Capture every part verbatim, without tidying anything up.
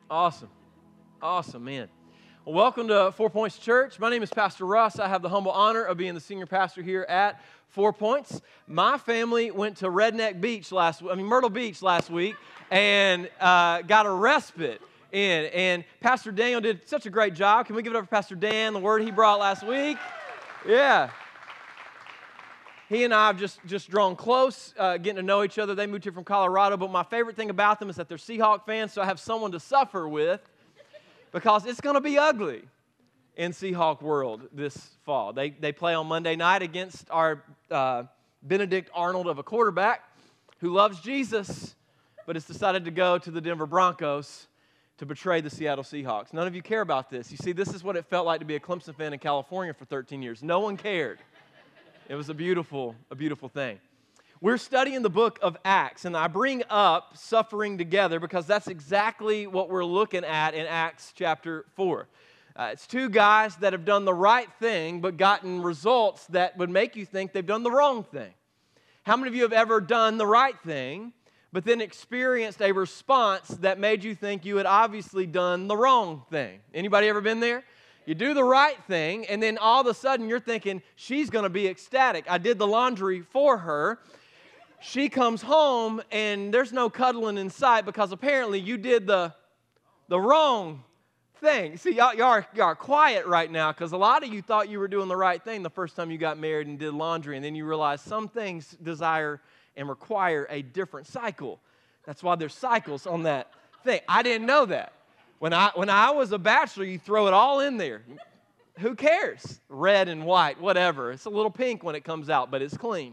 Awesome. Awesome, man. Well, welcome to Four Points Church. My name is Pastor Russ. I have the humble honor of being the senior pastor here at Four Points. My family went to Redneck Beach last, I mean Myrtle Beach last week, and uh, got a respite in. And Pastor Daniel did such a great job. Can we give it up for Pastor Dan, the word he brought last week? Yeah. He and I have just, just drawn close, uh, getting to know each other. They moved here from Colorado, but my favorite thing about them is that they're Seahawk fans, so I have someone to suffer with because it's going to be ugly in Seahawk world this fall. They, they play on Monday night against our uh, Benedict Arnold of a quarterback who loves Jesus, but has decided to go to the Denver Broncos to betray the Seattle Seahawks. None of you care about this. You see, this is what it felt like to be a Clemson fan in California for thirteen years. No one cared. It was a beautiful, a beautiful thing. We're studying the book of Acts, and I bring up suffering together because that's exactly what we're looking at in Acts chapter four. Uh, it's two guys that have done the right thing but gotten results that would make you think they've done the wrong thing. How many of you have ever done the right thing but then experienced a response that made you think you had obviously done the wrong thing? Anybody ever been there? You do the right thing, and then all of a sudden you're thinking, she's going to be ecstatic. I did the laundry for her. She comes home, and there's no cuddling in sight because apparently you did the, the wrong thing. See, y'all, y'all, are, y'all are quiet right now because a lot of you thought you were doing the right thing the first time you got married and did laundry, and then you realize some things desire and require a different cycle. That's why there's cycles on that thing. I didn't know that. When I, when I was a bachelor, you throw it all in there. Who cares? Red and white, whatever. It's a little pink when it comes out, but it's clean.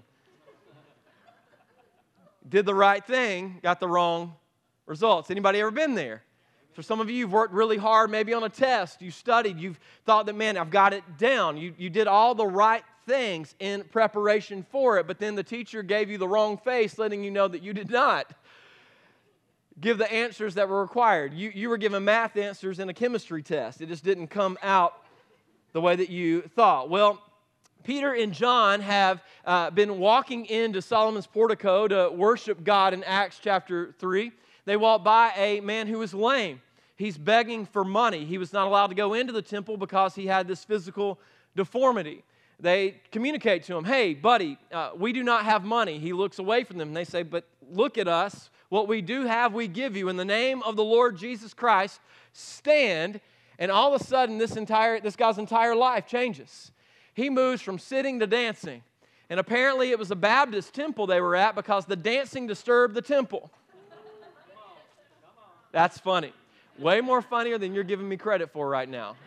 Did the right thing, got the wrong results. Anybody ever been there? For some of you, you've worked really hard, maybe on a test. You studied. You've thought that, man, I've got it down. You, you did all the right things in preparation for it, but then the teacher gave you the wrong face, letting you know that you did not give the answers that were required. You, you were given math answers in a chemistry test. It just didn't come out the way that you thought. Well, Peter and John have uh, been walking into Solomon's portico to worship God in Acts chapter three. They walked by a man who was lame. He's begging for money. He was not allowed to go into the temple because he had this physical deformity. They communicate to him, hey, buddy, uh, we do not have money. He looks away from them, and they say, but look at us. What we do have, we give you. In the name of the Lord Jesus Christ, stand. And all of a sudden, this entire this guy's entire life changes. He moves from sitting to dancing. And apparently it was a Baptist temple they were at because the dancing disturbed the temple. That's funny. Way more funnier than you're giving me credit for right now.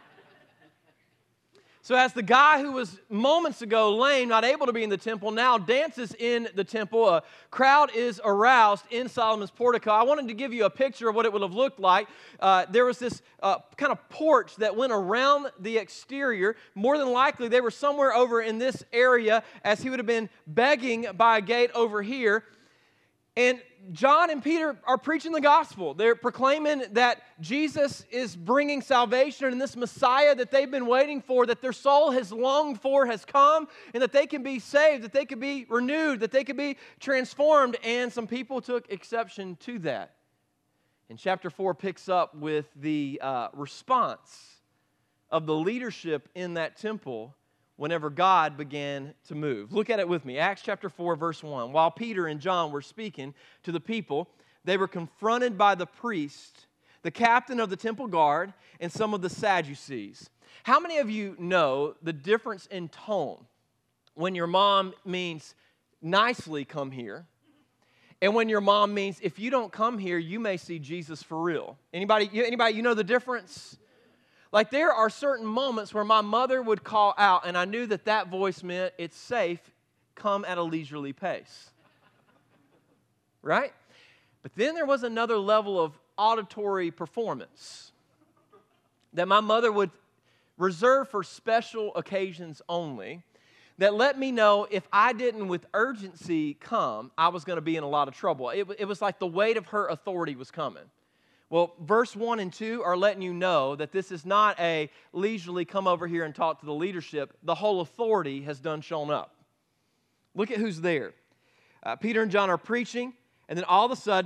So as the guy who was moments ago lame, not able to be in the temple, now dances in the temple, a crowd is aroused in Solomon's portico. I wanted to give you a picture of what it would have looked like. Uh, there was this uh, kind of porch that went around the exterior. More than likely, they were somewhere over in this area as he would have been begging by a gate over here. And John and Peter are preaching the gospel. They're proclaiming that Jesus is bringing salvation, and this Messiah that they've been waiting for, that their soul has longed for, has come, and that they can be saved, that they can be renewed, that they can be transformed. And some people took exception to that. And chapter four picks up with the uh, response of the leadership in that temple whenever God began to move. Look at it with me. Acts chapter four, verse one. While Peter and John were speaking to the people, they were confronted by the priest, the captain of the temple guard, and some of the Sadducees. How many of you know the difference in tone when your mom means nicely come here, and when your mom means if you don't come here, you may see Jesus for real? Anybody, anybody, you know the difference? Like there are certain moments where my mother would call out, and I knew that that voice meant it's safe, come at a leisurely pace. Right? But then there was another level of auditory performance that my mother would reserve for special occasions only, that let me know if I didn't with urgency come, I was going to be in a lot of trouble. It, it was like the weight of her authority was coming. Well, verse one and two are letting you know that this is not a leisurely come over here and talk to the leadership. The whole authority has done shown up. Look at who's there. Uh, Peter and John are preaching, and then all of a sudden,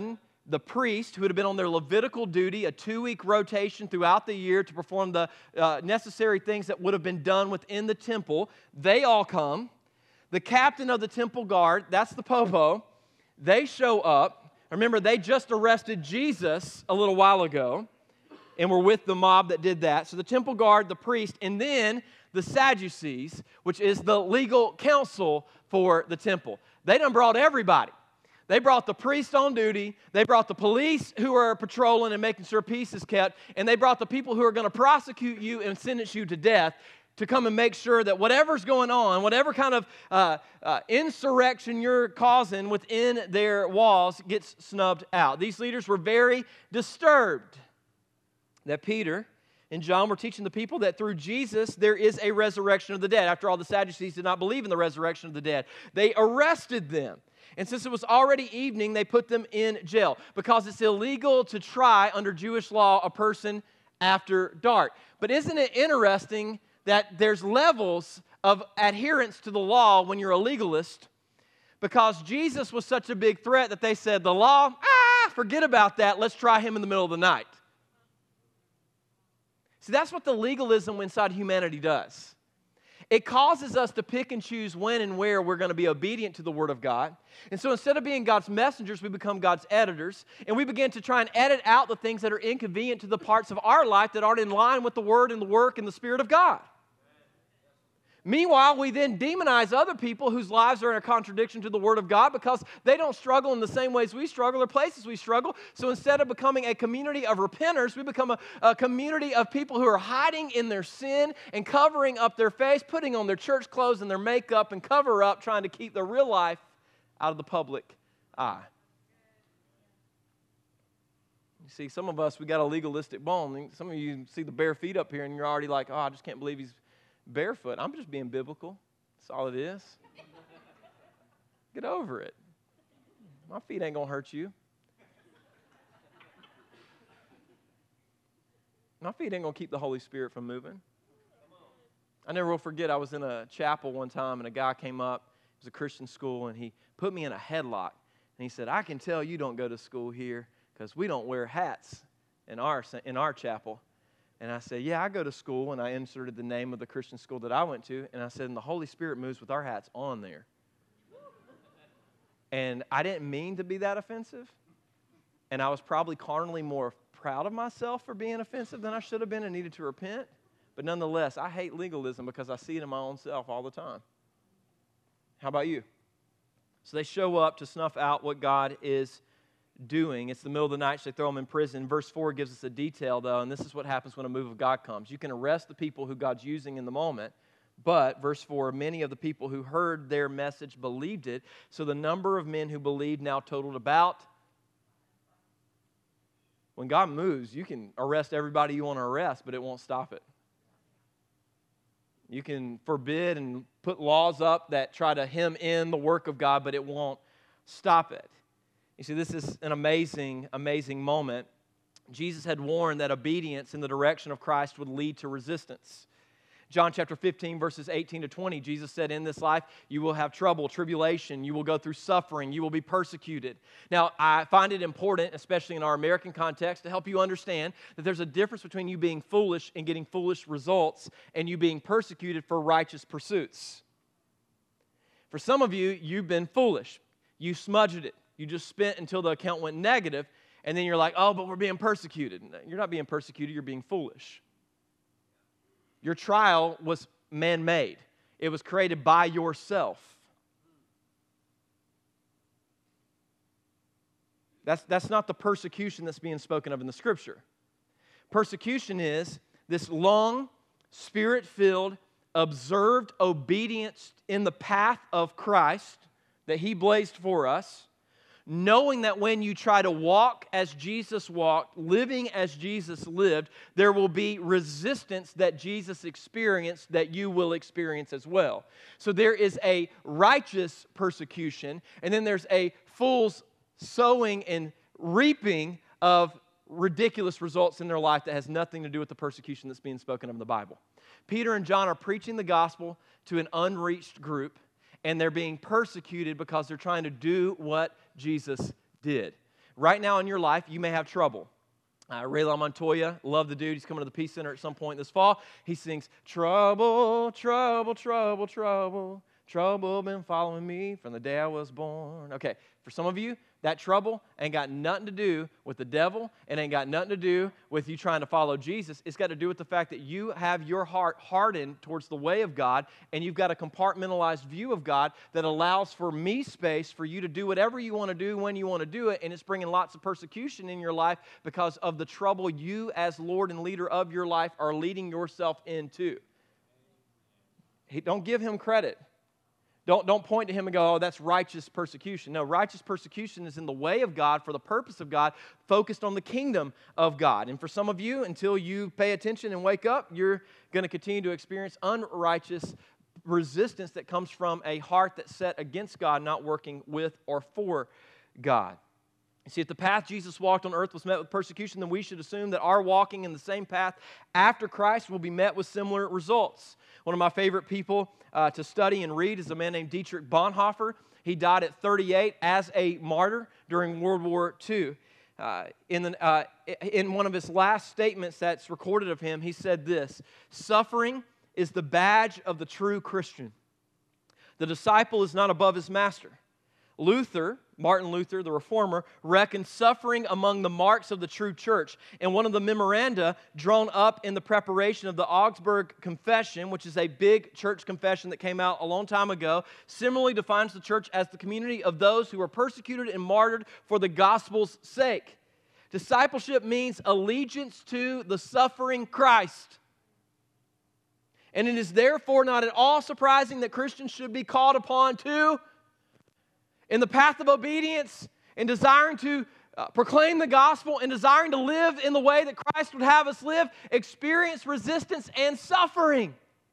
the priest who had been on their Levitical duty, a two-week rotation throughout the year to perform the uh, necessary things that would have been done within the temple. They all come. The captain of the temple guard, that's the popo, they show up. Remember, they just arrested Jesus a little while ago and were with the mob that did that. So the temple guard, the priest, and then the Sadducees, which is the legal counsel for the temple. They done brought everybody. They brought the priest on duty, they brought the police who are patrolling and making sure peace is kept, and they brought the people who are going to prosecute you and sentence you to death to come and make sure that whatever's going on, whatever kind of uh, uh, insurrection you're causing within their walls gets snubbed out. These leaders were very disturbed that Peter and John were teaching the people that through Jesus there is a resurrection of the dead. After all, the Sadducees did not believe in the resurrection of the dead. They arrested them. And since it was already evening, they put them in jail because it's illegal to try under Jewish law a person after dark. But isn't it interesting that there's levels of adherence to the law when you're a legalist? Because Jesus was such a big threat that they said, the law, ah, forget about that. Let's try him in the middle of the night. See, that's what the legalism inside humanity does. It causes us to pick and choose when and where we're going to be obedient to the Word of God. And so instead of being God's messengers, we become God's editors. And we begin to try and edit out the things that are inconvenient to the parts of our life that aren't in line with the Word and the work and the Spirit of God. Meanwhile, we then demonize other people whose lives are in a contradiction to the Word of God because they don't struggle in the same ways we struggle or places we struggle. So instead of becoming a community of repenters, we become a, a community of people who are hiding in their sin and covering up their face, putting on their church clothes and their makeup and cover up, trying to keep their real life out of the public eye. You see, some of us, we got a legalistic bone. Some of you see the bare feet up here and you're already like, oh, I just can't believe he's barefoot. I'm just being biblical. That's all it is. Get over it. My feet ain't going to hurt you. My feet ain't going to keep the Holy Spirit from moving. I never will forget, I was in a chapel one time and a guy came up. It was a Christian school and he put me in a headlock. And he said, I can tell you don't go to school here because we don't wear hats in our, in our chapel. And I said, yeah, I go to school, and I inserted the name of the Christian school that I went to, and I said, and the Holy Spirit moves with our hats on there. And I didn't mean to be that offensive, and I was probably carnally more proud of myself for being offensive than I should have been and needed to repent. But nonetheless, I hate legalism because I see it in my own self all the time. How about you? So they show up to snuff out what God is doing. It's the middle of the night, so they throw them in prison. Verse four gives us a detail, though, and this is what happens when a move of God comes. You can arrest the people who God's using in the moment, but, verse four, many of the people who heard their message believed it, so the number of men who believed now totaled about. When God moves, you can arrest everybody you want to arrest, but it won't stop it. You can forbid and put laws up that try to hem in the work of God, but it won't stop it. You see, this is an amazing, amazing moment. Jesus had warned that obedience in the direction of Christ would lead to resistance. John chapter fifteen, verses eighteen to twenty, Jesus said, in this life you will have trouble, tribulation, you will go through suffering, you will be persecuted. Now, I find it important, especially in our American context, to help you understand that there's a difference between you being foolish and getting foolish results and you being persecuted for righteous pursuits. For some of you, you've been foolish. You smudged it. You just spent until the account went negative, and then you're like, oh, but we're being persecuted. You're not being persecuted, you're being foolish. Your trial was man-made. It was created by yourself. That's, that's not the persecution that's being spoken of in the Scripture. Persecution is this long, Spirit-filled, observed obedience in the path of Christ that He blazed for us, knowing that when you try to walk as Jesus walked, living as Jesus lived, there will be resistance that Jesus experienced that you will experience as well. So there is a righteous persecution, and then there's a fool's sowing and reaping of ridiculous results in their life that has nothing to do with the persecution that's being spoken of in the Bible. Peter and John are preaching the gospel to an unreached group, and they're being persecuted because they're trying to do what Jesus did. Right now in your life, you may have trouble. Uh, Rayla Montoya, love the dude. He's coming to the Peace Center at some point this fall. He sings, trouble, trouble, trouble, trouble, trouble been following me from the day I was born. Okay, for some of you, that trouble ain't got nothing to do with the devil. It ain't got nothing to do with you trying to follow Jesus. It's got to do with the fact that you have your heart hardened towards the way of God, and you've got a compartmentalized view of God that allows for me space for you to do whatever you want to do when you want to do it, and it's bringing lots of persecution in your life because of the trouble you as Lord and leader of your life are leading yourself into. Hey, don't give him credit. Don't, don't point to him and go, oh, that's righteous persecution. No, righteous persecution is in the way of God for the purpose of God, focused on the kingdom of God. And for some of you, until you pay attention and wake up, you're going to continue to experience unrighteous resistance that comes from a heart that's set against God, not working with or for God. You see, if the path Jesus walked on earth was met with persecution, then we should assume that our walking in the same path after Christ will be met with similar results. One of my favorite people uh, to study and read is a man named Dietrich Bonhoeffer. He died at thirty-eight as a martyr during World War Two. Uh, in, the, uh, in one of his last statements that's recorded of him, he said this: suffering is the badge of the true Christian. The disciple is not above his master. Luther, Martin Luther, the reformer, reckoned suffering among the marks of the true church. And one of the memoranda drawn up in the preparation of the Augsburg Confession, which is a big church confession that came out a long time ago, similarly defines the church as the community of those who are persecuted and martyred for the gospel's sake. Discipleship means allegiance to the suffering Christ. And it is therefore not at all surprising that Christians should be called upon to, in the path of obedience, in desiring to uh, proclaim the gospel, and desiring to live in the way that Christ would have us live, experience resistance and suffering.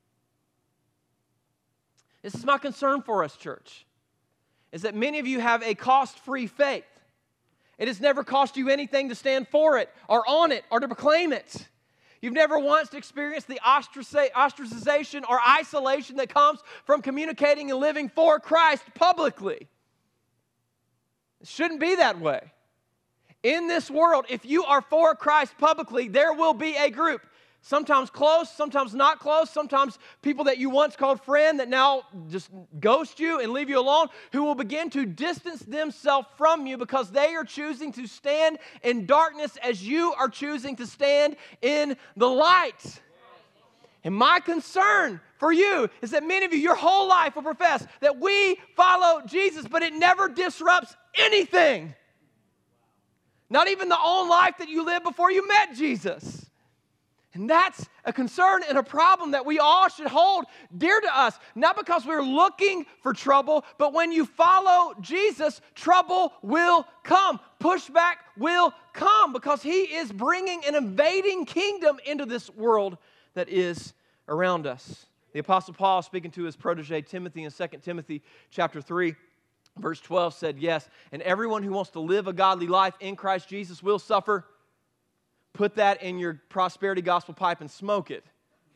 This is my concern for us, church, is that many of you have a cost-free faith. It has never cost you anything to stand for it, or on it, or to proclaim it. You've never once experienced the ostracization or isolation that comes from communicating and living for Christ publicly. It shouldn't be that way. In this world, if you are for Christ publicly, there will be a group, sometimes close, sometimes not close, sometimes people that you once called friend that now just ghost you and leave you alone, who will begin to distance themselves from you because they are choosing to stand in darkness as you are choosing to stand in the light. And my concern for you is that many of you, your whole life will profess that we follow Jesus, but it never disrupts anything. Not even the own life that you lived before you met Jesus. And that's a concern and a problem that we all should hold dear to us. Not because we're looking for trouble, but when you follow Jesus, trouble will come. Pushback will come because he is bringing an invading kingdom into this world that is around us. The Apostle Paul, speaking to his protege Timothy in Second Timothy chapter three, verse twelve, said, yes, and everyone who wants to live a godly life in Christ Jesus will suffer. Put that in your prosperity gospel pipe and smoke it.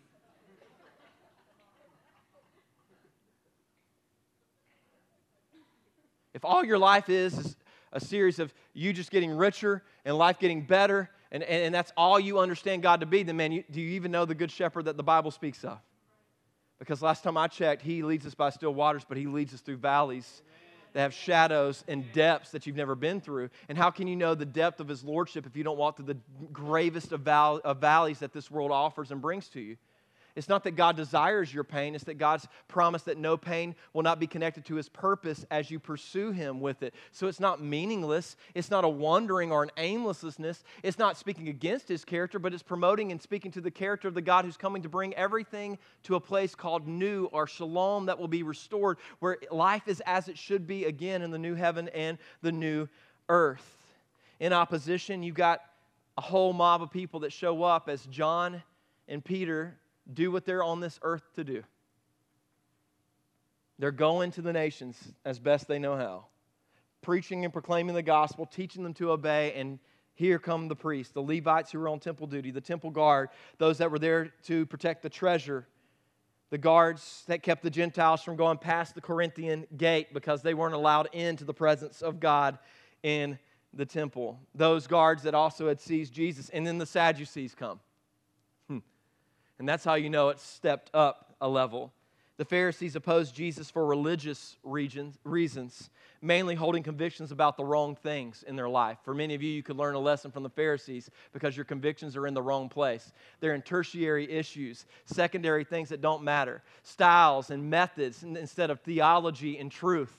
If all your life is, is a series of you just getting richer and life getting better, and, and, and that's all you understand God to be, then man, you, do you even know the good shepherd that the Bible speaks of? Because last time I checked, he leads us by still waters, but he leads us through valleys that have shadows and depths that you've never been through. And how can you know the depth of his lordship if you don't walk through the gravest of, val- of valleys that this world offers and brings to you? It's not that God desires your pain. It's that God's promised that no pain will not be connected to his purpose as you pursue him with it. So it's not meaningless. It's not a wandering or an aimlessness. It's not speaking against his character, but it's promoting and speaking to the character of the God who's coming to bring everything to a place called new, or shalom, that will be restored, where life is as it should be again in the new heaven and the new earth. In opposition, you've got a whole mob of people that show up as John and Peter do what they're on this earth to do. They're going to the nations as best they know how, preaching and proclaiming the gospel, teaching them to obey, and here come the priests, the Levites who were on temple duty, the temple guard, those that were there to protect the treasure, the guards that kept the Gentiles from going past the Corinthian gate because they weren't allowed into the presence of God in the temple. Those guards that also had seized Jesus. And then the Sadducees come. Hmm. And that's how you know it's stepped up a level. The Pharisees opposed Jesus for religious regions, reasons, mainly holding convictions about the wrong things in their life. For many of you, you could learn a lesson from the Pharisees because your convictions are in the wrong place. They're in tertiary issues, secondary things that don't matter, styles and methods instead of theology and truth.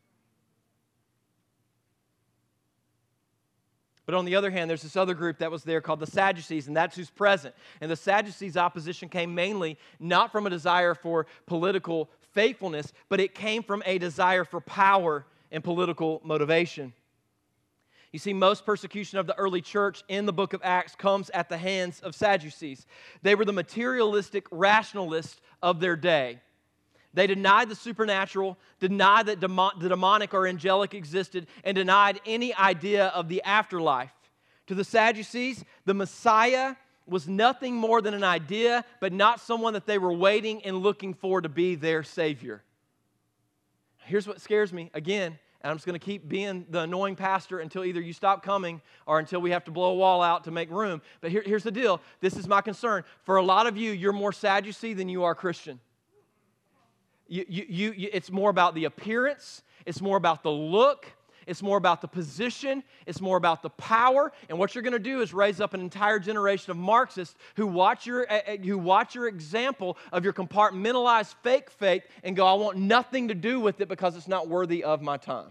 But on the other hand, there's this other group that was there called the Sadducees, and that's who's present. And the Sadducees' opposition came mainly not from a desire for political faithfulness, but it came from a desire for power and political motivation. You see, most persecution of the early church in the book of Acts comes at the hands of Sadducees. They were the materialistic rationalists of their day. They denied the supernatural, denied that demo- the demonic or angelic existed, and denied any idea of the afterlife. To the Sadducees, the Messiah was nothing more than an idea, but not someone that they were waiting and looking for to be their Savior. Here's what scares me, again, and I'm just going to keep being the annoying pastor until either you stop coming or until we have to blow a wall out to make room. But here, here's the deal. This is my concern. For a lot of you, you're more Sadducee than you are Christian. You, you, you, it's more about the appearance. It's more about the look. It's more about the position. It's more about the power. And what you're going to do is raise up an entire generation of Marxists who watch your, uh, who watch your example of your compartmentalized fake faith and go, I want nothing to do with it because it's not worthy of my time.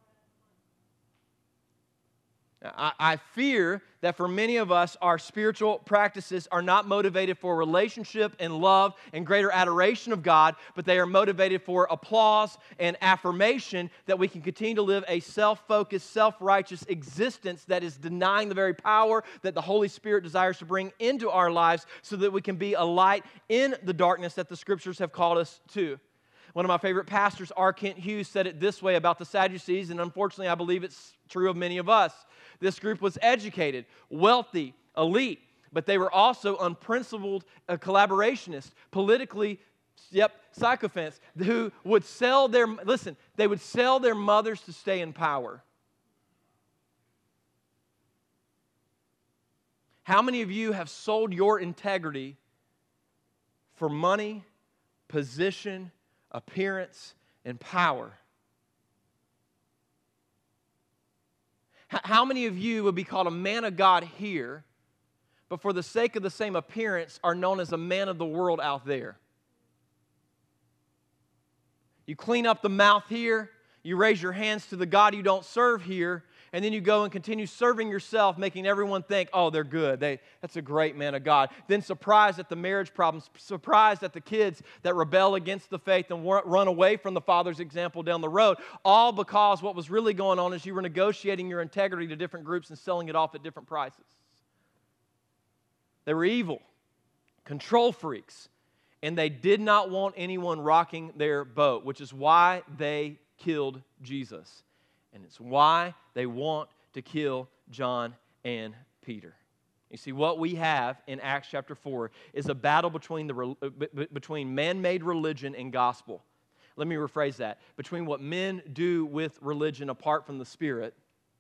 I, I fear that for many of us, our spiritual practices are not motivated for relationship and love and greater adoration of God, but they are motivated for applause and affirmation that we can continue to live a self-focused, self-righteous existence that is denying the very power that the Holy Spirit desires to bring into our lives so that we can be a light in the darkness that the Scriptures have called us to. One of my favorite pastors, R. Kent Hughes, said it this way about the Sadducees, and unfortunately I believe it's true of many of us. This group was educated, wealthy, elite, but they were also unprincipled uh, collaborationists, politically, yep, sycophants, who would sell their, listen, they would sell their mothers to stay in power. How many of you have sold your integrity for money, position, appearance, and power? How many of you would be called a man of God here, but for the sake of the same appearance are known as a man of the world out there? You clean up the mouth here, you raise your hands to the God you don't serve here, and then you go and continue serving yourself, making everyone think, oh, they're good. They, that's a great man of God. Then surprised at the marriage problems, surprised at the kids that rebel against the faith and run away from the Father's example down the road, all because what was really going on is you were negotiating your integrity to different groups and selling it off at different prices. They were evil, control freaks, and they did not want anyone rocking their boat, which is why they killed Jesus. And it's why they want to kill John and Peter. You see, what we have in Acts chapter four is a battle between, the, between man-made religion and gospel. Let me rephrase that. Between what men do with religion apart from the Spirit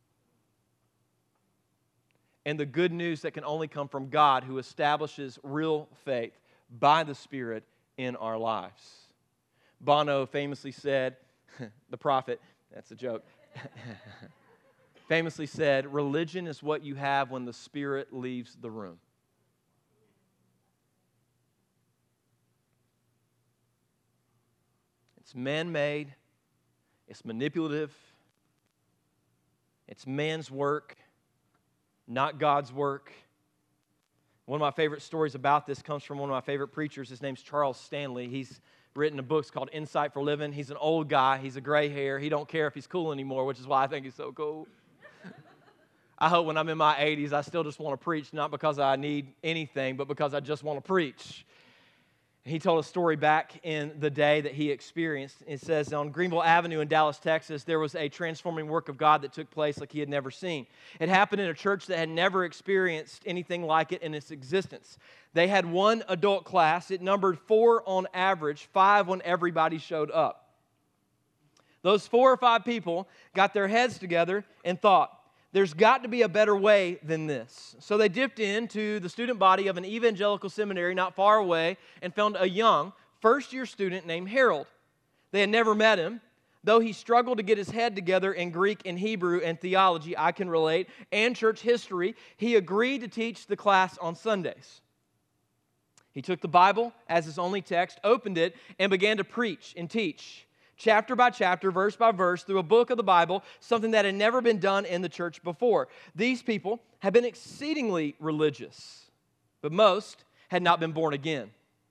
and the good news that can only come from God who establishes real faith by the Spirit in our lives. Bono famously said, the prophet, that's a joke, famously said, religion is what you have when the Spirit leaves the room. It's man-made, it's manipulative, it's man's work, not God's work. One of my favorite stories about this comes from one of my favorite preachers. His name's Charles Stanley. He's written a book called Insight for Living. He's an old guy. He's a gray hair. He don't care if he's cool anymore, which is why I think he's so cool. I hope when I'm in my eighties, I still just want to preach, not because I need anything, but because I just want to preach. He told a story back in the day that he experienced. It says on Greenville Avenue in Dallas, Texas, there was a transforming work of God that took place like he had never seen. It happened in a church that had never experienced anything like it in its existence. They had one adult class. It numbered four on average, five when everybody showed up. Those four or five people got their heads together and thought, there's got to be a better way than this. So they dipped into the student body of an evangelical seminary not far away and found a young first-year student named Harold. They had never met him. Though he struggled to get his head together in Greek and Hebrew and theology, I can relate, and church history, he agreed to teach the class on Sundays. He took the Bible as his only text, opened it, and began to preach and teach, chapter by chapter, verse by verse, through a book of the Bible, something that had never been done in the church before. These people had been exceedingly religious, but most had not been born again.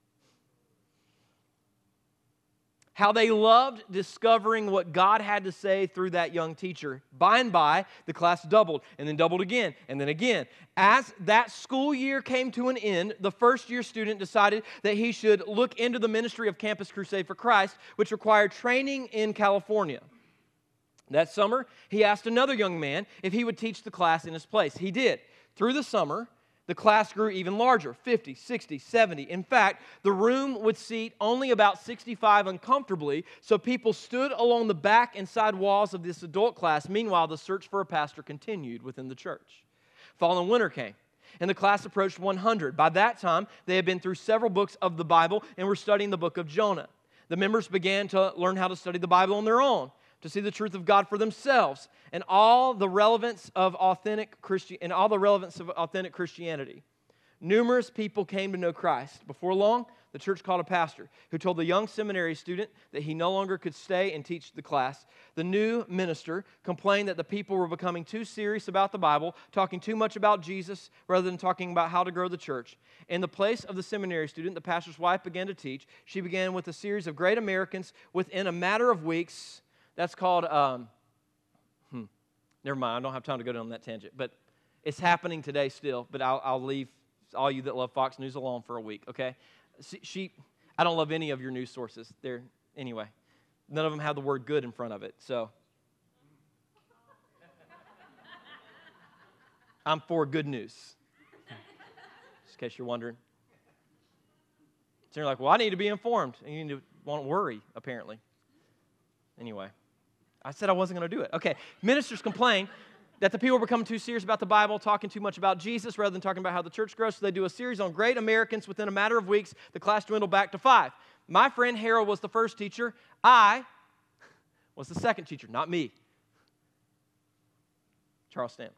How they loved discovering what God had to say through that young teacher. By and by, the class doubled, and then doubled again, and then again. As that school year came to an end, the first-year student decided that he should look into the ministry of Campus Crusade for Christ, which required training in California. That summer, he asked another young man if he would teach the class in his place. He did. Through the summer, the class grew even larger, fifty, sixty, seventy. In fact, the room would seat only about sixty-five uncomfortably, so people stood along the back and side walls of this adult class. Meanwhile, the search for a pastor continued within the church. Fall and winter came, and the class approached one hundred. By that time, they had been through several books of the Bible and were studying the book of Jonah. The members began to learn how to study the Bible on their own, to see the truth of God for themselves, and all the relevance of authentic Christi- and all the relevance of authentic Christianity. Numerous people came to know Christ. Before long, the church called a pastor who told the young seminary student that he no longer could stay and teach the class. The new minister complained that the people were becoming too serious about the Bible, talking too much about Jesus rather than talking about how to grow the church. In the place of the seminary student, the pastor's wife began to teach. She began with a series of great Americans within a matter of weeks. That's called, um, hmm, never mind, I don't have time to go down that tangent, but it's happening today still, but I'll, I'll leave all you that love Fox News alone for a week, okay? She, she, I don't love any of your news sources. They're, anyway, none of them have the word good in front of it, so. I'm for good news, just in case you're wondering. So you're like, well, I need to be informed, and you need to won't worry, apparently. Anyway. I said I wasn't going to do it. Okay, ministers complain that the people are becoming too serious about the Bible, talking too much about Jesus rather than talking about how the church grows. So they do a series on great Americans. Within a matter of weeks, the class dwindled back to five. My friend Harold was the first teacher. I was the second teacher, not me. Charles Stanton.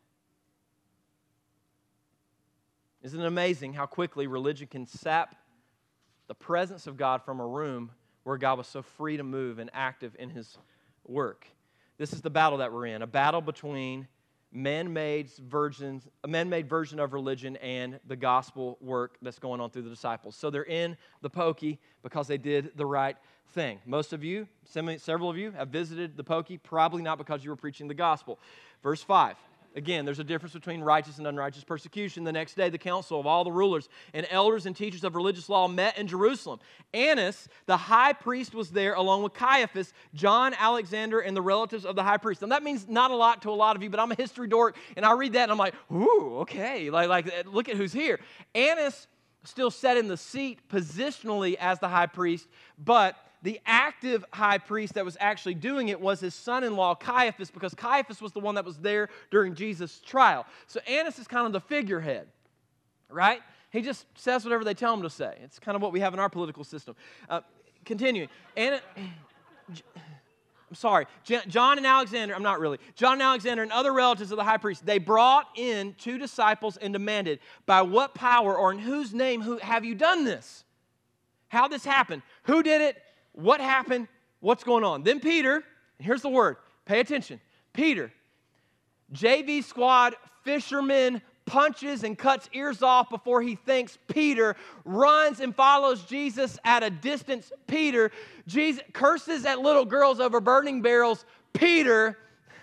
Isn't it amazing how quickly religion can sap the presence of God from a room where God was so free to move and active in His work? This is the battle that we're in, a battle between man-made versions, a man-made version of religion and the gospel work that's going on through the disciples. So they're in the pokey because they did the right thing. Most of you, several of you, have visited the pokey, probably not because you were preaching the gospel. Verse five. Again, there's a difference between righteous and unrighteous persecution. The next day, the council of all the rulers and elders and teachers of religious law met in Jerusalem. Annas, the high priest, was there along with Caiaphas, John, Alexander, and the relatives of the high priest. And that means not a lot to a lot of you, but I'm a history dork, and I read that, and I'm like, ooh, okay, like, like look at who's here. Annas still sat in the seat positionally as the high priest, but the active high priest that was actually doing it was his son-in-law, Caiaphas, because Caiaphas was the one that was there during Jesus' trial. So Annas is kind of the figurehead, right? He just says whatever they tell him to say. It's kind of what we have in our political system. Uh, continuing. Anna, I'm sorry. John and Alexander, I'm not really. John and Alexander and other relatives of the high priest, they brought in two disciples and demanded, by what power or in whose name who, have you done this? How this happened? Who did it? What happened? What's going on? Then Peter, and here's the word, pay attention. Peter, J V squad, fisherman, punches and cuts ears off before he thinks. Peter runs and follows Jesus at a distance. Peter, Jesus curses at little girls over burning barrels. Peter,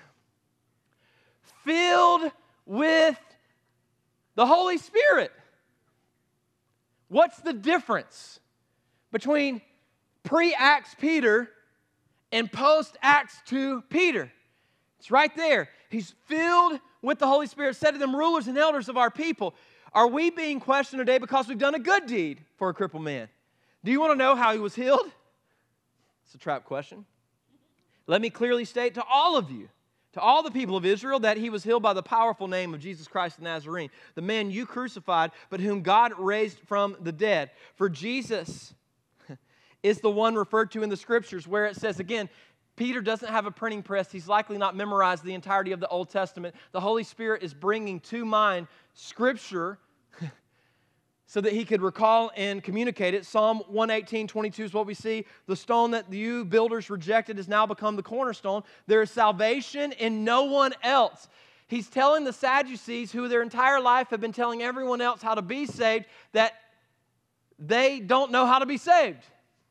filled with the Holy Spirit. What's the difference between pre-Acts Peter and post-Acts two Peter? It's right there. He's filled with the Holy Spirit, said to them, rulers and elders of our people, are we being questioned today because we've done a good deed for a crippled man? Do you want to know how he was healed? It's a trap question. Let me clearly state to all of you to all the people of Israel that he was healed by the powerful name of Jesus Christ the Nazarene, the man you crucified, but whom God raised from the dead. For Jesus is the one referred to in the Scriptures where it says, again, Peter doesn't have a printing press. He's likely not memorized the entirety of the Old Testament. The Holy Spirit is bringing to mind Scripture so that he could recall and communicate it. Psalm one eighteen, twenty-two is what we see. The stone that you builders rejected has now become the cornerstone. There is salvation in no one else. He's telling the Sadducees, who their entire life have been telling everyone else how to be saved, that they don't know how to be saved.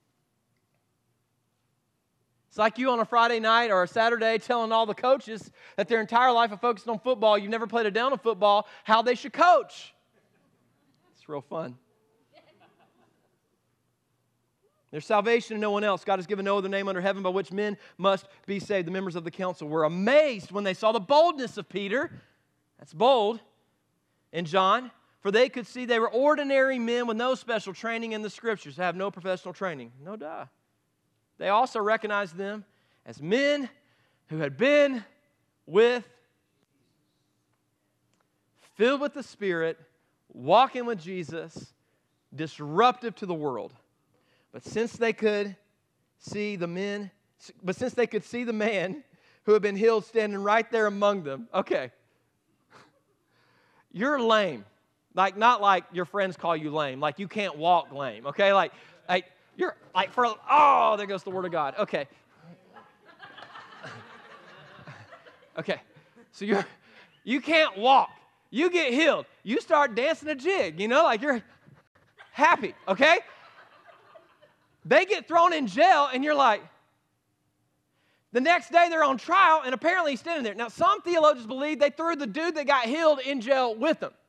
It's like you on a Friday night or a Saturday telling all the coaches that their entire life have focused on football, you've never played a down of football, how they should coach. It's real fun. There's salvation in no one else. God has given no other name under heaven by which men must be saved. The members of the council were amazed when they saw the boldness of Peter. That's bold. And John, for they could see they were ordinary men with no special training in the Scriptures, have no professional training. No duh. They also recognized them as men who had been with, filled with the Spirit, walking with Jesus, disruptive to the world. But since they could see the men, but since they could see the man who had been healed standing right there among them, okay, you're lame. Like, not like your friends call you lame, like you can't walk lame, okay? Like, like you're, like for, oh, there goes the Word of God. Okay. Okay, so you're, you can't walk. You get healed. You start dancing a jig, you know, like you're happy, okay? They get thrown in jail, and you're like, the next day they're on trial, and apparently he's standing there. Now, some theologians believe they threw the dude that got healed in jail with them.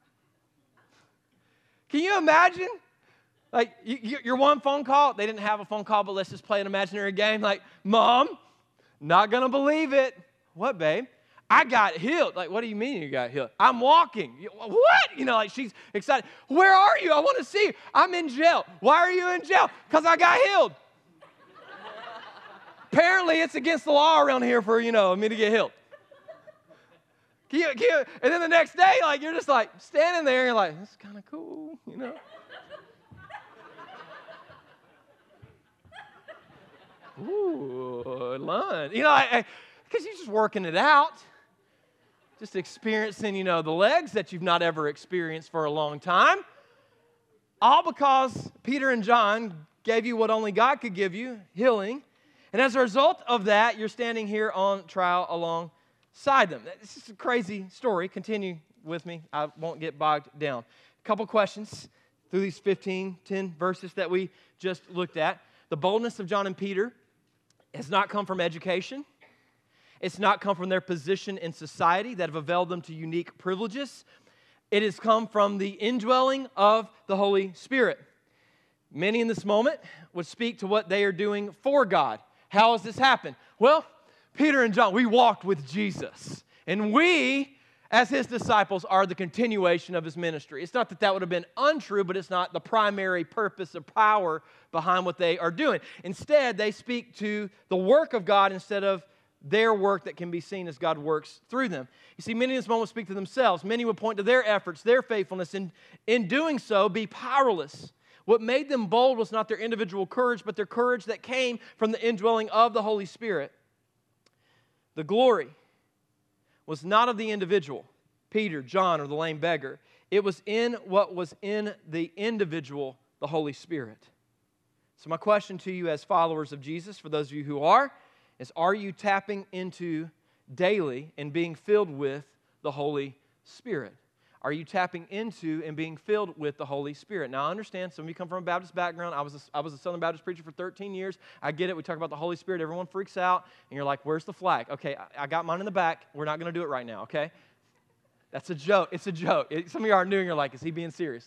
Can you imagine? Like, you, your one phone call, they didn't have a phone call, but let's just play an imaginary game. Like, Mom, not going to believe it. What, babe? I got healed. Like, what do you mean you got healed? I'm walking. What? You know, like she's excited. Where are you? I want to see you. I'm in jail. Why are you in jail? Because I got healed. Apparently, it's against the law around here for, you know, me to get healed. Can you, can you, and then the next day, like, you're just like standing there and you're like, this is kind of cool, you know. Ooh, lunch. You know, because you're just working it out. Just experiencing, you know, the legs that you've not ever experienced for a long time. All because Peter and John gave you what only God could give you, healing. And as a result of that, you're standing here on trial alongside them. This is a crazy story. Continue with me. I won't get bogged down. A couple questions through these fifteen, ten verses that we just looked at. The boldness of John and Peter has not come from education. It's not come from their position in society that have availed them to unique privileges. It has come from the indwelling of the Holy Spirit. Many in this moment would speak to what they are doing for God. How has this happened? Well, Peter and John, we walked with Jesus. And we, as his disciples, are the continuation of his ministry. It's not that that would have been untrue, but it's not the primary purpose of power behind what they are doing. Instead, they speak to the work of God instead of their work that can be seen as God works through them. You see, many in this moment speak to themselves. Many would point to their efforts, their faithfulness, and in doing so, be powerless. What made them bold was not their individual courage, but their courage that came from the indwelling of the Holy Spirit. The glory was not of the individual, Peter, John, or the lame beggar. It was in what was in the individual, the Holy Spirit. So my question to you as followers of Jesus, for those of you who are, is are you tapping into daily and being filled with the Holy Spirit? Are you tapping into and being filled with the Holy Spirit? Now, I understand some of you come from a Baptist background. I was a, I was a Southern Baptist preacher for thirteen years. I get it. We talk about the Holy Spirit. Everyone freaks out, and you're like, where's the flag? Okay, I, I got mine in the back. We're not going to do it right now, okay? That's a joke. It's a joke. It, some of you aren't new, and you're like, is he being serious?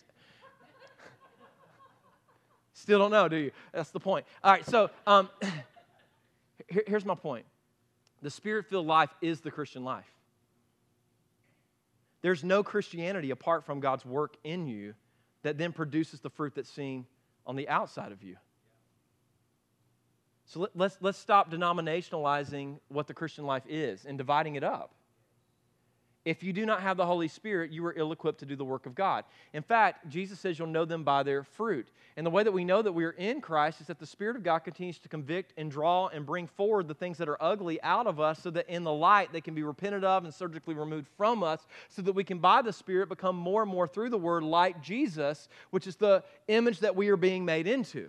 Still don't know, do you? That's the point. All right, so um, here, here's my point. The Spirit-filled life is the Christian life. There's no Christianity apart from God's work in you that then produces the fruit that's seen on the outside of you. So let, let's, let's stop denominationalizing what the Christian life is and dividing it up. If you do not have the Holy Spirit, you are ill-equipped to do the work of God. In fact, Jesus says you'll know them by their fruit. And the way that we know that we are in Christ is that the Spirit of God continues to convict and draw and bring forward the things that are ugly out of us so that in the light they can be repented of and surgically removed from us so that we can, by the Spirit, become more and more through the Word like Jesus, which is the image that we are being made into.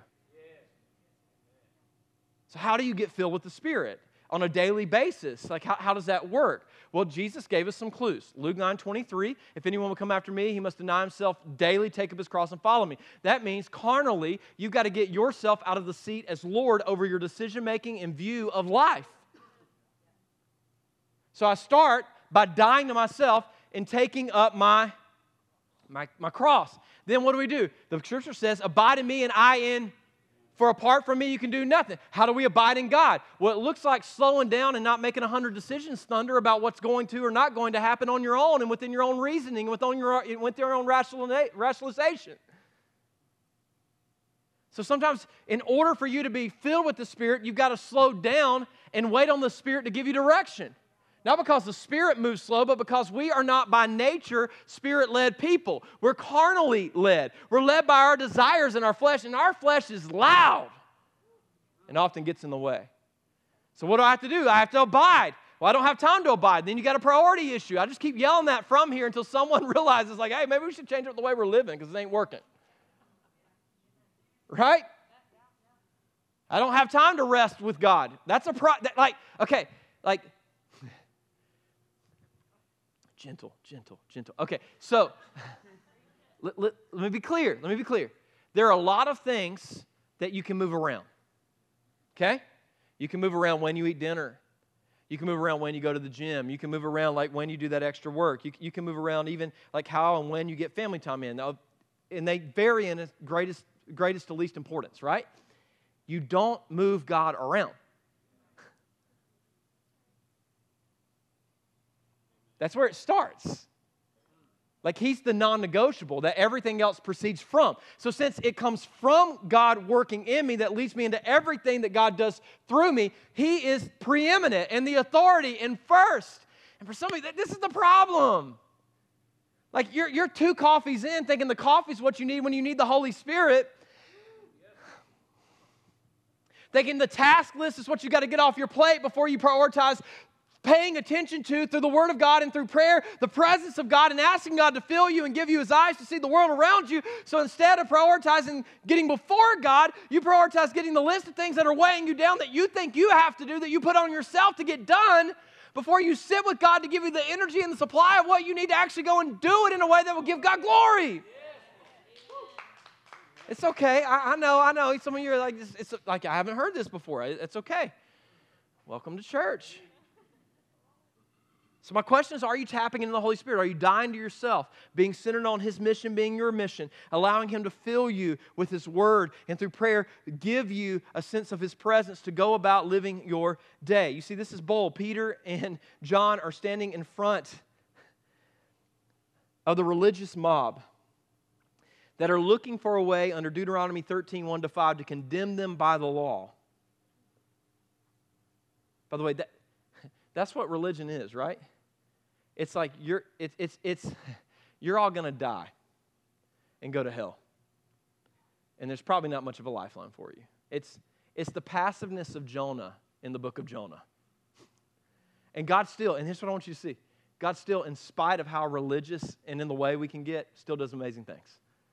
So how do you get filled with the Spirit? On a daily basis. Like, how, how does that work? Well, Jesus gave us some clues. Luke nine twenty-three, if anyone will come after me, he must deny himself daily, take up his cross, and follow me. That means, carnally, you've got to get yourself out of the seat as Lord over your decision-making and view of life. So I start by dying to myself and taking up my, my, my cross. Then what do we do? The Scripture says, abide in me and I in For apart from me, you can do nothing. How do we abide in God? Well, it looks like slowing down and not making a hundred decisions thunder about what's going to or not going to happen on your own and within your own reasoning, within your, within your own rationalization. So sometimes in order for you to be filled with the Spirit, you've got to slow down and wait on the Spirit to give you direction. Not because the Spirit moves slow, but because we are not by nature Spirit-led people. We're carnally led. We're led by our desires and our flesh, and our flesh is loud and often gets in the way. So what do I have to do? I have to abide. Well, I don't have time to abide. Then you got a priority issue. I just keep yelling that from here until someone realizes, like, hey, maybe we should change up the way we're living because it ain't working. Right? I don't have time to rest with God. That's a pro. That, like, okay, like. Gentle, gentle, gentle. Okay, so let, let, let me be clear. Let me be clear. There are a lot of things that you can move around. Okay? You can move around when you eat dinner. You can move around when you go to the gym. You can move around like when you do that extra work. You, you can move around even like how and when you get family time in. Now, and they vary in greatest, greatest to least importance, right? You don't move God around. That's where it starts. Like he's the non-negotiable that everything else proceeds from. So since it comes from God working in me that leads me into everything that God does through me, he is preeminent and the authority and first. And for somebody, this is the problem. Like you're, you're two coffees in thinking the coffee's what you need when you need the Holy Spirit. Thinking the task list is what you got to get off your plate before you prioritize paying attention to, through the Word of God and through prayer, the presence of God and asking God to fill you and give you His eyes to see the world around you. So instead of prioritizing getting before God, you prioritize getting the list of things that are weighing you down that you think you have to do, that you put on yourself to get done before you sit with God to give you the energy and the supply of what you need to actually go and do it in a way that will give God glory. It's okay. I, I know, I know. Some of you are like, it's, it's like, I haven't heard this before. It's okay. Welcome to church. So my question is, are you tapping into the Holy Spirit? Are you dying to yourself, being centered on His mission being your mission, allowing Him to fill you with His Word and through prayer give you a sense of His presence to go about living your day? You see, this is bold. Peter and John are standing in front of the religious mob that are looking for a way under Deuteronomy thirteen, one to five to condemn them by the law. By the way, that, that's what religion is, right? It's like you're it's it's it's you're all gonna die and go to hell. And there's probably not much of a lifeline for you. It's it's the passiveness of Jonah in the book of Jonah. And God still, and here's what I want you to see. God still, in spite of how religious and in the way we can get, still does amazing things.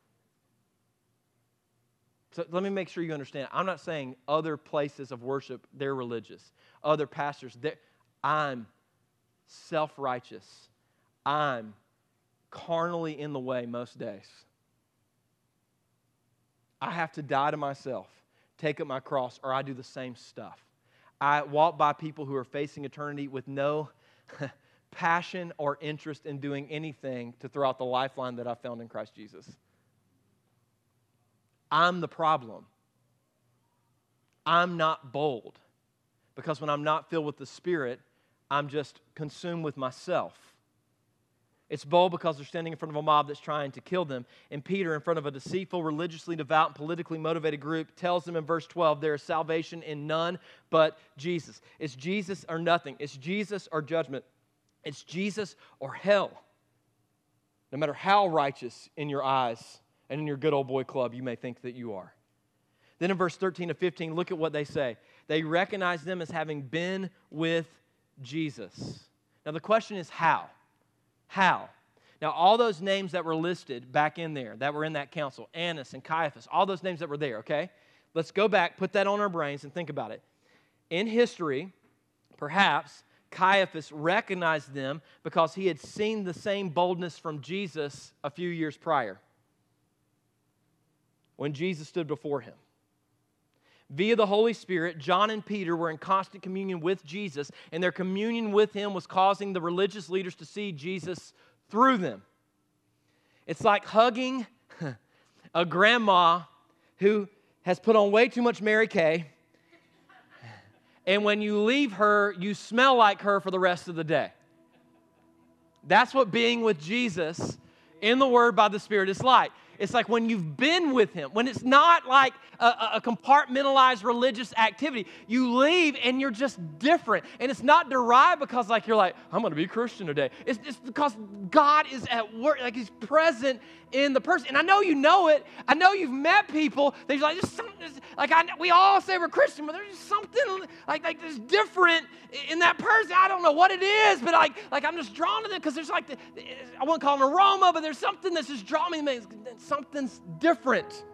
So let me make sure you understand. I'm not saying other places of worship, they're religious. Other pastors, they're, I'm self-righteous. I'm carnally in the way most days. I have to die to myself, take up my cross, or I do the same stuff. I walk by people who are facing eternity with no passion or interest in doing anything to throw out the lifeline that I found in Christ Jesus. I'm the problem. I'm not bold. Because when I'm not filled with the Spirit, I'm just consumed with myself. It's bold because they're standing in front of a mob that's trying to kill them. And Peter, in front of a deceitful, religiously devout, and politically motivated group, tells them in verse twelve, there is salvation in none but Jesus. It's Jesus or nothing. It's Jesus or judgment. It's Jesus or hell. No matter how righteous in your eyes and in your good old boy club you may think that you are. Then in verse thirteen to fifteen, look at what they say. They recognize them as having been with Jesus. Now the question is how? How? Now all those names that were listed back in there, that were in that council, Annas and Caiaphas, all those names that were there, okay? Let's go back, put that on our brains and think about it. In history, perhaps Caiaphas recognized them because he had seen the same boldness from Jesus a few years prior when Jesus stood before him. Via the Holy Spirit, John and Peter were in constant communion with Jesus, and their communion with him was causing the religious leaders to see Jesus through them. It's like hugging a grandma who has put on way too much Mary Kay, and when you leave her, you smell like her for the rest of the day. That's what being with Jesus in the Word by the Spirit is like. It's like when you've been with Him, when it's not like a, a compartmentalized religious activity. You leave and you're just different. And it's not derived because like you're like, I'm going to be Christian today. It's, it's because God is at work, like He's present in the person. And I know you know it. I know you've met people that you're like, there's something, like I, we all say we're Christian, but there's just something like, like there's different in that person. I don't know what it is, but like, like I'm just drawn to them because there's like, the, I wouldn't call it an aroma, but there's something that's just drawing me. Something's different.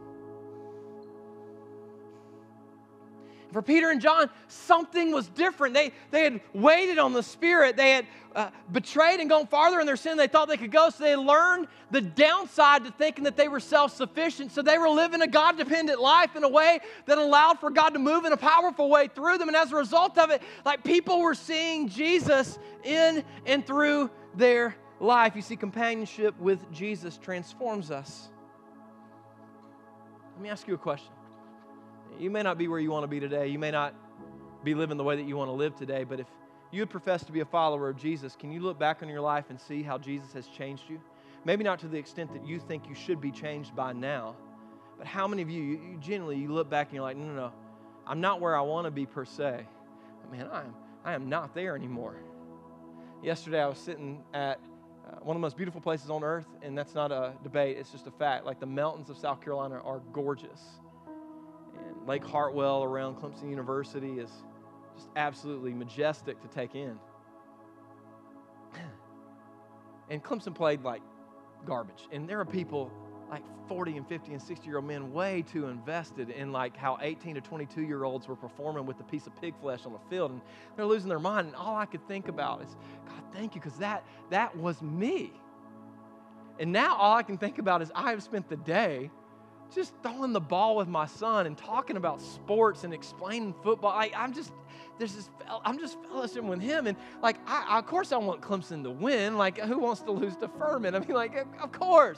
For Peter and John, something was different. They, they had waited on the Spirit. They had uh, betrayed and gone farther in their sin than they thought they could go. So they learned the downside to thinking that they were self-sufficient. So they were living a God-dependent life in a way that allowed for God to move in a powerful way through them. And as a result of it, like people were seeing Jesus in and through their life. You see, companionship with Jesus transforms us. Let me ask you a question. You may not be where you want to be today. You may not be living the way that you want to live today, but if you would profess to be a follower of Jesus, can you look back on your life and see how Jesus has changed you? Maybe not to the extent that you think you should be changed by now, but how many of you, you, you generally, you look back and you're like, no, no, no, I'm not where I want to be per se. But man, I am, I am not there anymore. Yesterday I was sitting at uh, one of the most beautiful places on earth, and that's not a debate, it's just a fact. Like the mountains of South Carolina are gorgeous. And Lake Hartwell around Clemson University is just absolutely majestic to take in. And Clemson played like garbage. And there are people like forty and fifty and sixty year old men way too invested in like how eighteen to twenty-two year olds were performing with a piece of pig flesh on the field. And they're losing their mind. And all I could think about is, God, thank you, because that, that was me. And now all I can think about is I have spent the day just throwing the ball with my son and talking about sports and explaining football. Like I'm just, there's this, I'm just fellowshipping with him. And like, I, of course I want Clemson to win. Like who wants to lose to Furman? I mean, like, of course.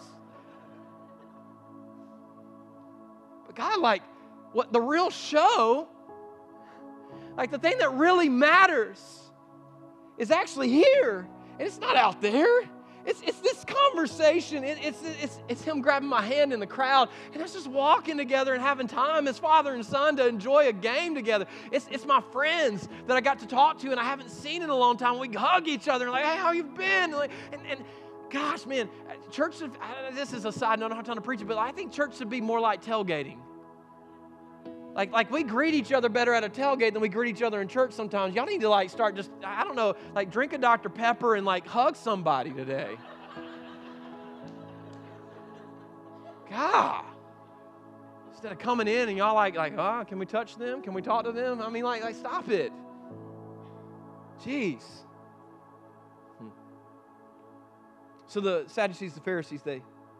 But God, like, what the real show, like the thing that really matters is actually here. And it's not out there. It's, it's this conversation. It, it's, it's, it's him grabbing my hand in the crowd, and it's just walking together and having time as father and son to enjoy a game together. It's, it's my friends that I got to talk to and I haven't seen in a long time. We hug each other and like, hey, how you been? And, like, and, and gosh, man, church, should, this is a side note, I don't have time to preach it, but I think church should be more like tailgating. Like, like we greet each other better at a tailgate than we greet each other in church sometimes. Y'all need to like start just, I don't know, like drink a Doctor Pepper and like hug somebody today. God. Instead of coming in and y'all like, like, oh, can we touch them? Can we talk to them? I mean, like, like stop it. Jeez. Hmm. So the Sadducees, the Pharisees, they,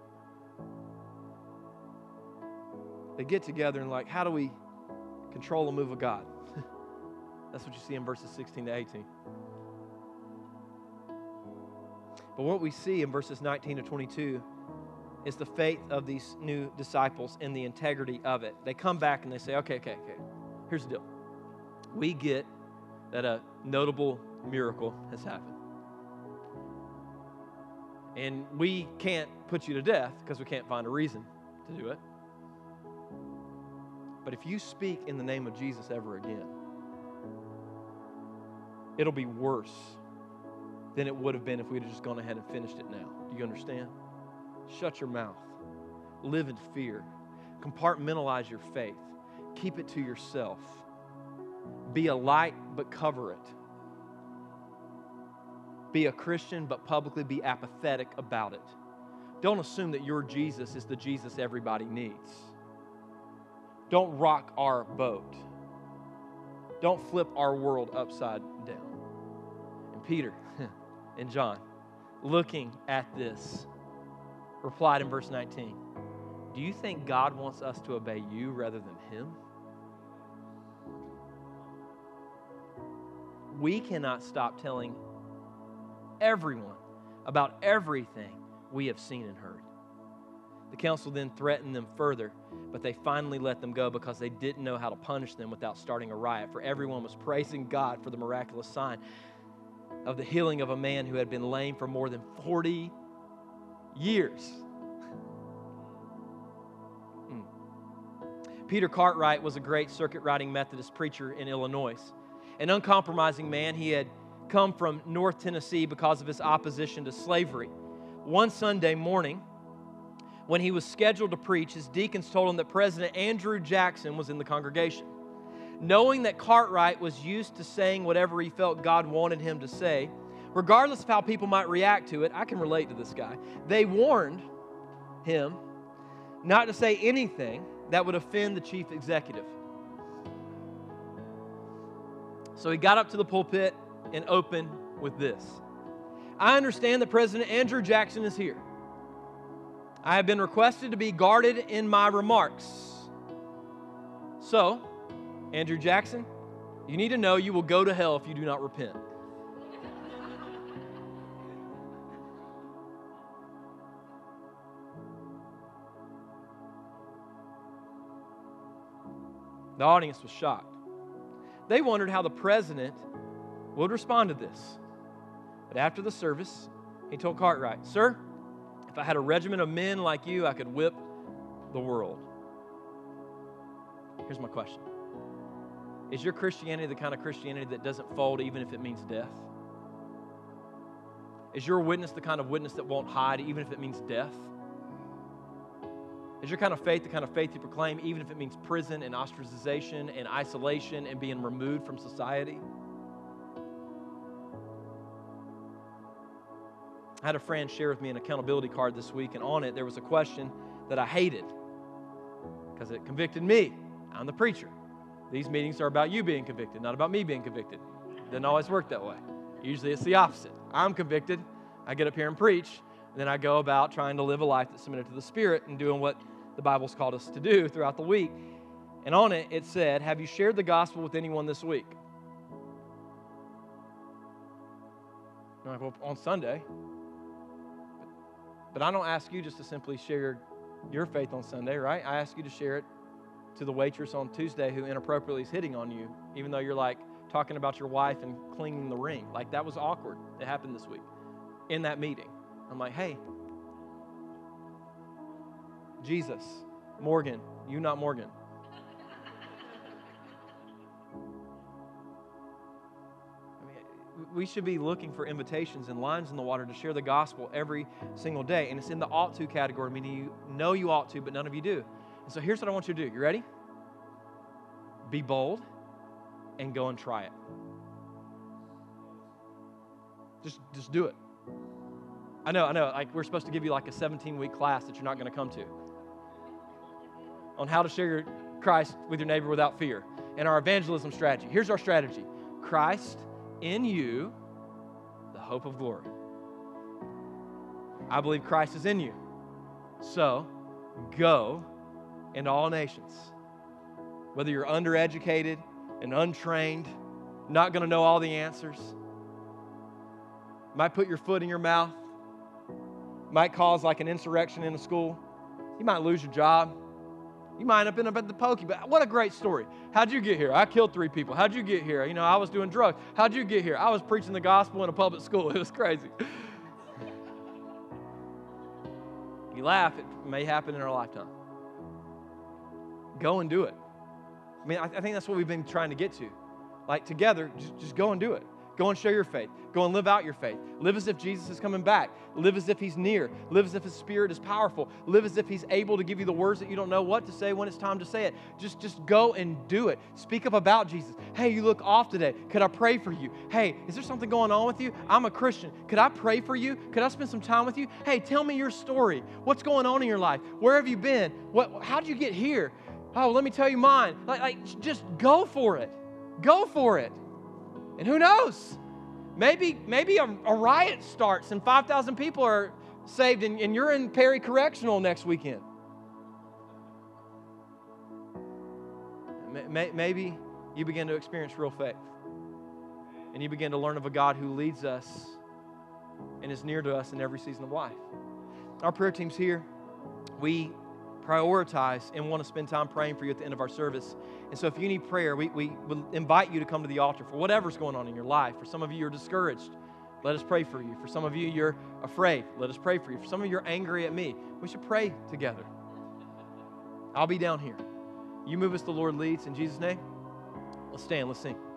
they get together and like, how do we control the move of God? That's what you see in verses sixteen to eighteen. But what we see in verses nineteen to twenty-two is the faith of these new disciples and the integrity of it. They come back and they say, okay, okay, okay, here's the deal. We get that a notable miracle has happened. And we can't put you to death because we can't find a reason to do it. But if you speak in the name of Jesus ever again, it'll be worse than it would have been if we'd have just gone ahead and finished it now. Do you understand? Shut your mouth. Live in fear. Compartmentalize your faith. Keep it to yourself. Be a light, but cover it. Be a Christian, but publicly be apathetic about it. Don't assume that your Jesus is the Jesus everybody needs. Don't rock our boat. Don't flip our world upside down. And Peter and John, looking at this, replied in verse nineteen, do you think God wants us to obey you rather than Him? We cannot stop telling everyone about everything we have seen and heard. The council then threatened them further, but they finally let them go because they didn't know how to punish them without starting a riot, for everyone was praising God for the miraculous sign of the healing of a man who had been lame for more than forty years. Mm. Peter Cartwright was a great circuit-riding Methodist preacher in Illinois. An uncompromising man, he had come from North Tennessee because of his opposition to slavery. One Sunday morning, when he was scheduled to preach, his deacons told him that President Andrew Jackson was in the congregation. Knowing that Cartwright was used to saying whatever he felt God wanted him to say, regardless of how people might react to it, I can relate to this guy. They warned him not to say anything that would offend the chief executive. So he got up to the pulpit and opened with this. I understand that President Andrew Jackson is here. I have been requested to be guarded in my remarks. So, Andrew Jackson, you need to know you will go to hell if you do not repent. The audience was shocked. They wondered how the president would respond to this. But after the service, he told Cartwright, Sir, if I had a regiment of men like you, I could whip the world. Here's my question. Is your Christianity the kind of Christianity that doesn't fold even if it means death? Is your witness the kind of witness that won't hide even if it means death? Is your kind of faith the kind of faith you proclaim even if it means prison and ostracization and isolation and being removed from society? I had a friend share with me an accountability card this week, and on it there was a question that I hated because it convicted me. I'm the preacher. These meetings are about you being convicted, not about me being convicted. It doesn't always work that way. Usually it's the opposite. I'm convicted. I get up here and preach, and then I go about trying to live a life that's submitted to the Spirit and doing what the Bible's called us to do throughout the week. And on it, it said, have you shared the gospel with anyone this week? I'm like, well, on Sunday. But I don't ask you just to simply share your faith on Sunday, right? I ask you to share it to the waitress on Tuesday who inappropriately is hitting on you, even though you're like talking about your wife and cleaning the ring. Like, that was awkward. It happened this week in that meeting. I'm like, hey, Jesus, Morgan, you not Morgan. We should be looking for invitations and lines in the water to share the gospel every single day. And it's in the ought to category, meaning you know you ought to, but none of you do. And so here's what I want you to do. You ready? Be bold and go and try it. Just, just do it. I know, I know. Like, we're supposed to give you like a seventeen-week class that you're not going to come to on how to share your Christ with your neighbor without fear. And our evangelism strategy. Here's our strategy. Christ in you, the hope of glory. I believe Christ is in you. So, go into all nations. Whether you're undereducated and untrained, not going to know all the answers, might put your foot in your mouth, might cause like an insurrection in a school. You might lose your job. You might end up in the pokey, but what a great story. How'd you get here? I killed three people. How'd you get here? You know, I was doing drugs. How'd you get here? I was preaching the gospel in a public school. It was crazy. laugh, it may happen in our lifetime. Go and do it. I mean, I, I think that's what we've been trying to get to. Like, together, just, just go and do it. Go and show your faith. Go and live out your faith. Live as if Jesus is coming back. Live as if He's near. Live as if His Spirit is powerful. Live as if He's able to give you the words that you don't know what to say when it's time to say it. Just, just go and do it. Speak up about Jesus. Hey, you look off today. Could I pray for you? Hey, is there something going on with you? I'm a Christian. Could I pray for you? Could I spend some time with you? Hey, tell me your story. What's going on in your life? Where have you been? What? How'd you get here? Oh, let me tell you mine. Like, like just go for it. Go for it. And who knows? Maybe, maybe a, a riot starts and five thousand people are saved and, and you're in Perry Correctional next weekend. Maybe you begin to experience real faith. And you begin to learn of a God who leads us and is near to us in every season of life. Our prayer team's here. We prioritize and want to spend time praying for you at the end of our service. And so if you need prayer, we, we would invite you to come to the altar for whatever's going on in your life. For some of you, you're discouraged. Let us pray for you. For some of you, you're afraid. Let us pray for you. For some of you, you're angry at me. We should pray together. I'll be down here. You move as the Lord leads. In Jesus' name, let's stand. Let's sing.